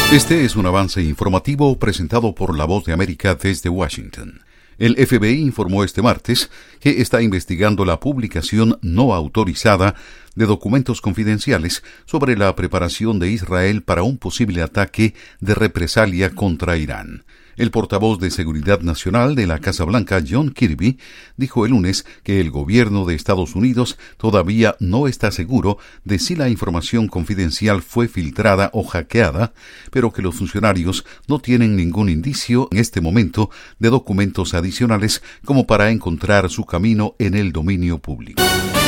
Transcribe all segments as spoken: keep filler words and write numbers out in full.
Este es un avance informativo presentado por La Voz de América desde Washington. El F B I informó este martes que está investigando la publicación no autorizada de documentos confidenciales sobre la preparación de Israel para un posible ataque de represalia contra Irán. El portavoz de Seguridad Nacional de la Casa Blanca, John Kirby, dijo el lunes que el gobierno de Estados Unidos todavía no está seguro de si la información confidencial fue filtrada o hackeada, pero que los funcionarios no tienen ningún indicio en este momento de documentos adicionales como para encontrar su camino en el dominio público.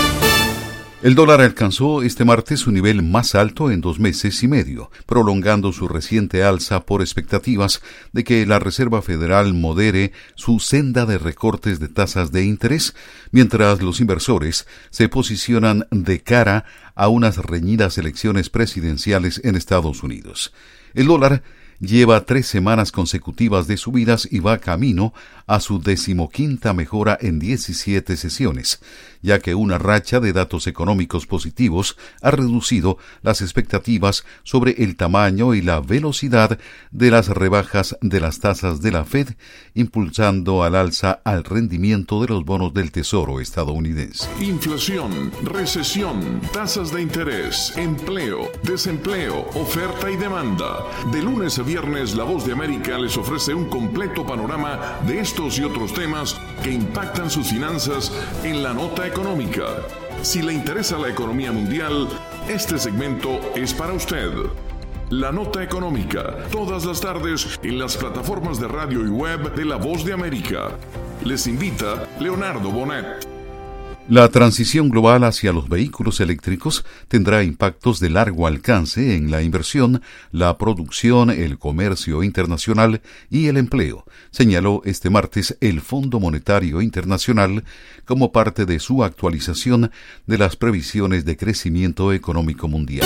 El dólar alcanzó este martes su nivel más alto en dos meses y medio, prolongando su reciente alza por expectativas de que la Reserva Federal modere su senda de recortes de tasas de interés, mientras los inversores se posicionan de cara a unas reñidas elecciones presidenciales en Estados Unidos. El dólar lleva tres semanas consecutivas de subidas y va camino a su decimoquinta mejora en diecisiete sesiones, ya que una racha de datos económicos positivos ha reducido las expectativas sobre el tamaño y la velocidad de las rebajas de las tasas de la Fed, impulsando al alza al rendimiento de los bonos del Tesoro estadounidense. Inflación, recesión, tasas de interés, empleo, desempleo, oferta y demanda. De lunes a viernes, La Voz de América les ofrece un completo panorama de estos y otros temas que impactan sus finanzas en la nota económica. Si le interesa la economía mundial, este segmento es para usted. La Nota Económica, todas las tardes en las plataformas de radio y web de La Voz de América. Les invita Leonardo Bonet. La transición global hacia los vehículos eléctricos tendrá impactos de largo alcance en la inversión, la producción, el comercio internacional y el empleo, señaló este martes el Fondo Monetario Internacional como parte de su actualización de las previsiones de crecimiento económico mundial.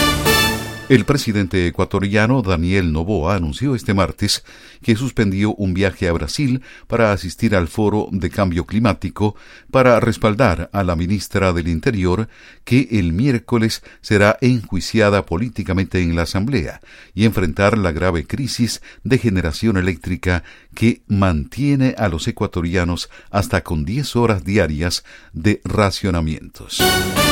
El presidente ecuatoriano Daniel Noboa anunció este martes que suspendió un viaje a Brasil para asistir al Foro de Cambio Climático para respaldar a la ministra del Interior, que el miércoles será enjuiciada políticamente en la Asamblea, y enfrentar la grave crisis de generación eléctrica que mantiene a los ecuatorianos hasta con diez horas diarias de racionamientos.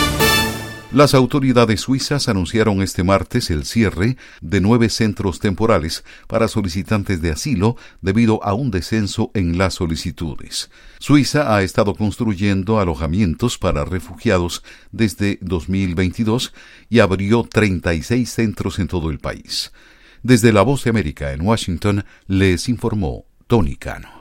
Las autoridades suizas anunciaron este martes el cierre de nueve centros temporales para solicitantes de asilo debido a un descenso en las solicitudes. Suiza ha estado construyendo alojamientos para refugiados desde dos mil veintidós y abrió treinta y seis centros en todo el país. Desde La Voz de América en Washington les informó Tony Cano.